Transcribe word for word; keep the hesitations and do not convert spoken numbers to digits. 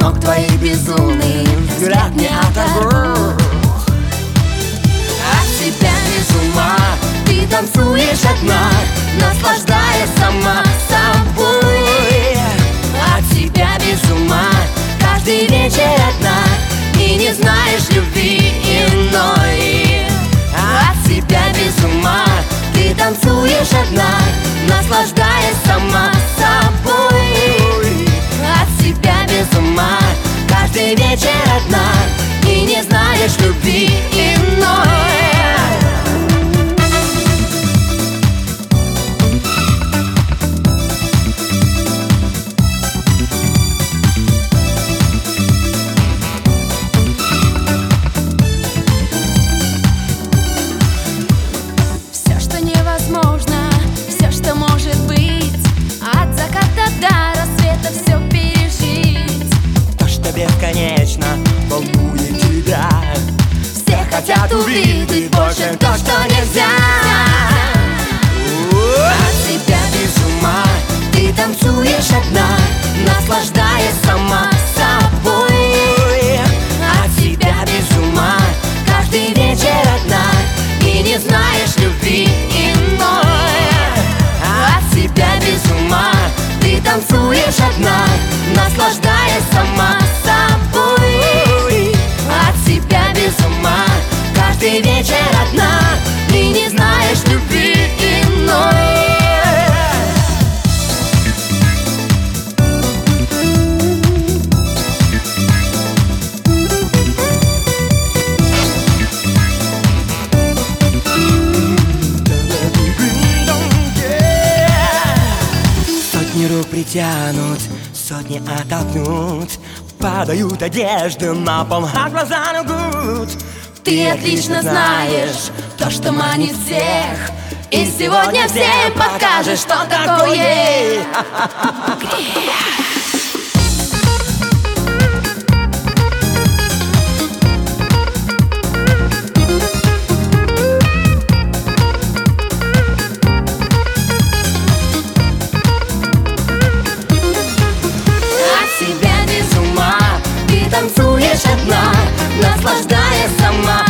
ног твоих безумный взгляд не оторву. От тебя без ума ты танцуешь одна, наслаждаясь сама собой. От тебя без ума каждый вечер одна, и не знаешь любви иной. От тебя без ума ты танцуешь одна, наслаждаясь сама собой. От тебя без ума каждый вечер одна, и не знаешь любви иной. Невозможно, все, что может быть, от заката до рассвета все пережить. То, что бесконечно волнует тебя, все хотят увидеть больше то, что нельзя. От тебя без ума ты танцуешь одна, наслаждаясь сама собой. От тебя без ума каждый вечер одна, и не знаешь любви иной. От тебя без ума ты танцуешь одна, наслаждаясь сама собой. От тебя без ума каждый вечер одна, и не знаешь любви иной. Сотни рук притянут, сотни оттолкнут, падают одежды на пол, а глаза лгут. Ты отлично знаешь то, что манит всех, и сегодня всем покажешь, что такое грех. Танцуешь одна, наслаждаясь сама